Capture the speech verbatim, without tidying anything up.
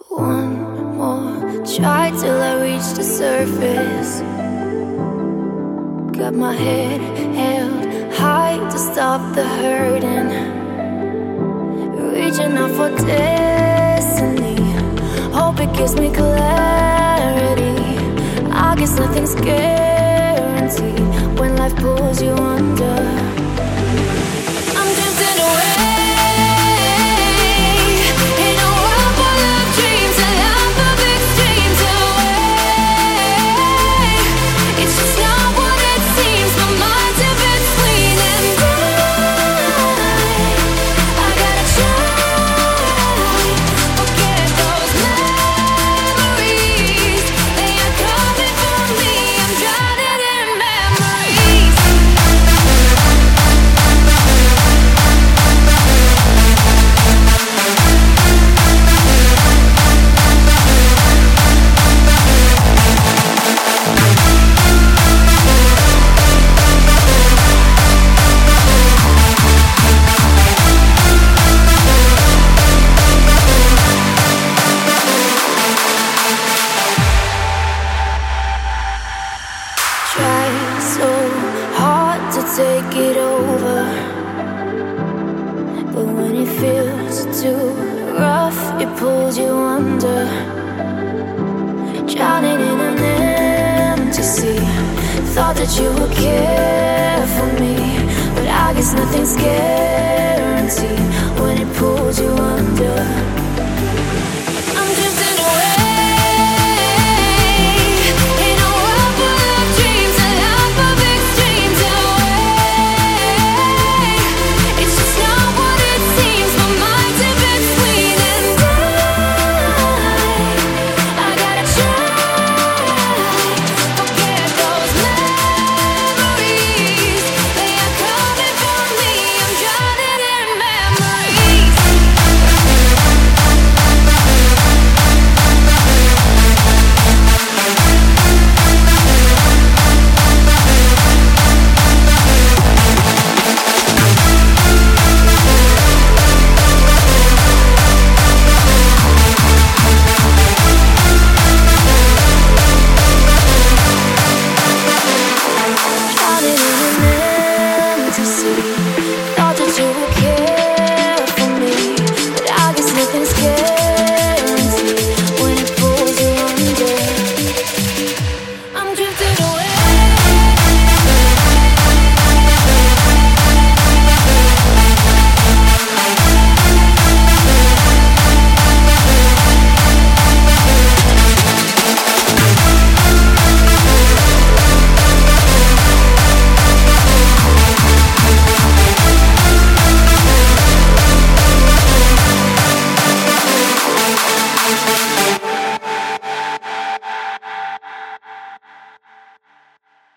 One more try till I reach the surface. Got my head held high to stop the hurting. Reaching out for destiny. Hope it gives me clarity. I guess nothing's guaranteed when life pulls you under. Take it over, but when it feels too rough, it pulls you under. Drowning in an empty sea. Thought that you would care for me, but I guess nothing's guaranteed when it pulls you under.